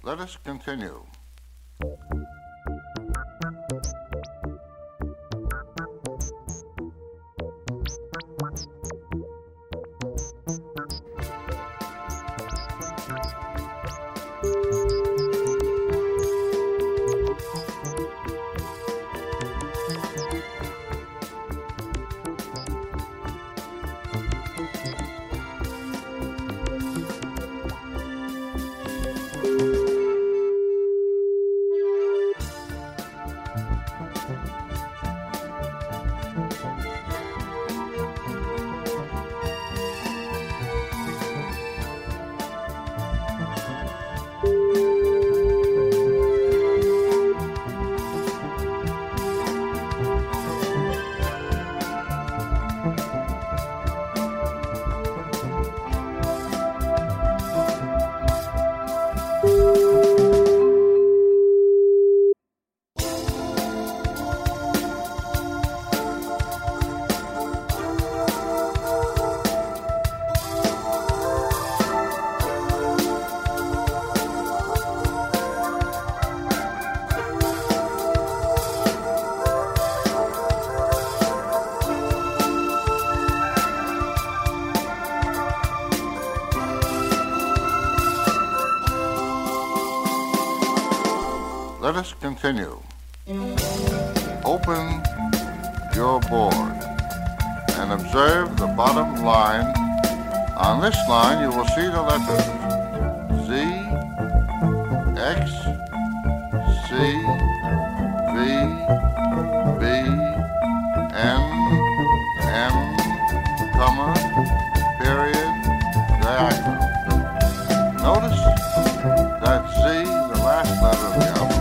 Let us continue. Let us continue. Open your board and observe the bottom line. On this line, you will see the letters Z, X, C, V, B, N, M, comma, period, diagonal. Notice that Z, the last letter of the alphabet,